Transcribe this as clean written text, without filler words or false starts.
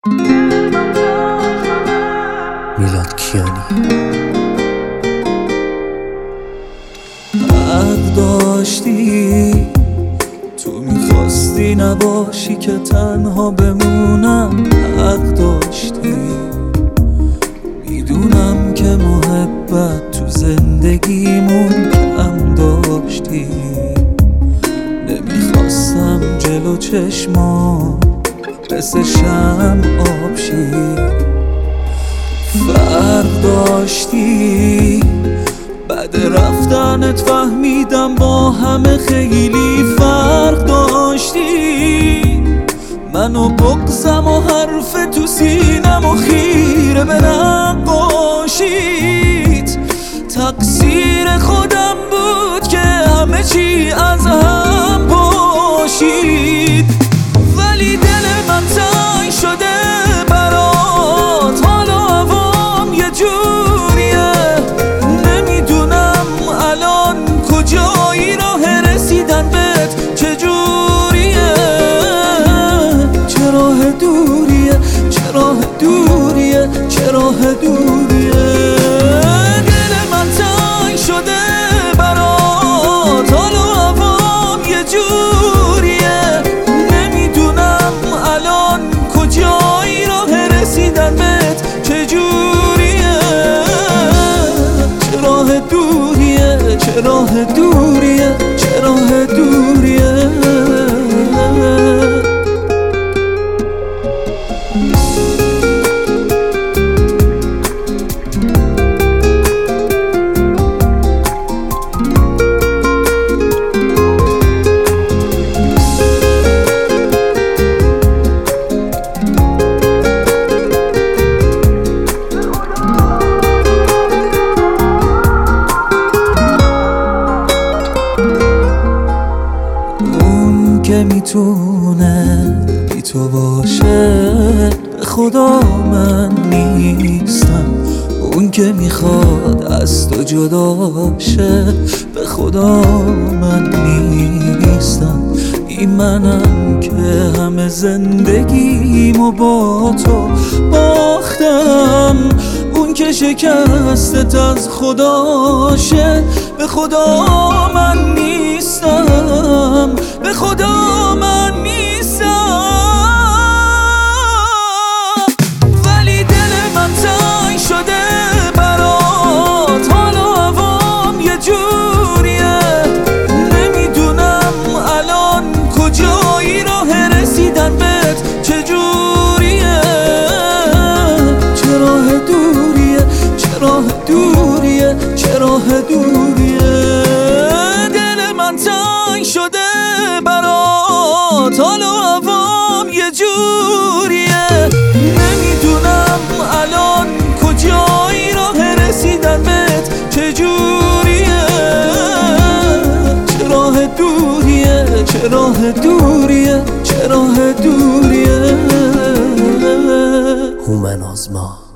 میلاد کیانی. حق داشتی تو میخواستی نباشی که تنها بمونم. حق داشتی میدونم که محبت تو زندگیمون کم داشتی. نمیخواستم جلو چشمام مثل شمع آب شی. فرق داشتی بعد رفتنت فهمیدم با همه خیلی فرق داشتی. منو بغضم و حرف تو سینم و خیره به نقاشیت. تقصیر خودم بود که همه چی از هم پاشید. ولی دل من تنگ شده برات، حالا هوام یه جوریه. نمیدونم الان کجایی، راه رسیدن بهت چجوریه. چه راه دوریه، چه راه دوریه، چه راه دوریه. دل من تنگ شده برات، حالا هوام یه جوریه. نمیدونم الان کجایی، راه رسیدن بهت چجوریه. چه راه دوریه، چه راه دوریه، چه راه دوریه. که میتونه بی تو باشه، به خدا من نیستم. اون که میخواد از تو جدا شه، به خدا من نیستم. این منم که همه زندگیمو با تو باختم. اون که شکستت از خداشه، به خدا من نیستم. به خدا من نیستم. ولی دل من تنگ شده برات، حالا هوام یه جوریه. نمیدونم الان کجایی، راه رسیدن بهت چجوریه. چه راه دوریه، چه راه دوریه، چه راه دوریه. دل من تنگ شده برات، حالا هوام یه جوریه. نمیدونم الان کجایی، راه رسیدن بهت چجوریه. چه راه دوریه، چه راه دوریه، چه راه دوریه. هومن آزما.